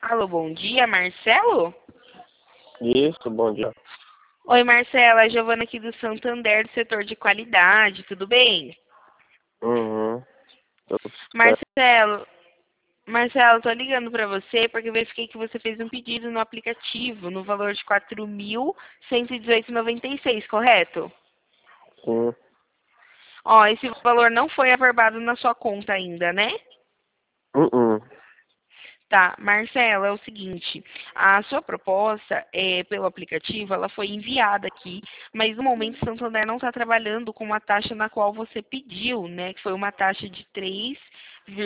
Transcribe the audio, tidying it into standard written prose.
Alô, bom dia, Marcelo? Isso, bom dia. Oi, Marcela, a Giovana aqui do Santander, do setor de qualidade, tudo bem? Uhum. Tudo certo. Marcelo, tô ligando pra você porque eu verifiquei que você fez um pedido no aplicativo no valor de 4.118,96, correto? Sim. Ó, esse valor não foi averbado na sua conta ainda, né? Uhum. Tá, Marcela, é o seguinte, a sua proposta pelo aplicativo, ela foi enviada aqui, mas no momento o Santander não está trabalhando com a taxa na qual você pediu, né? Que foi uma taxa de 3,99.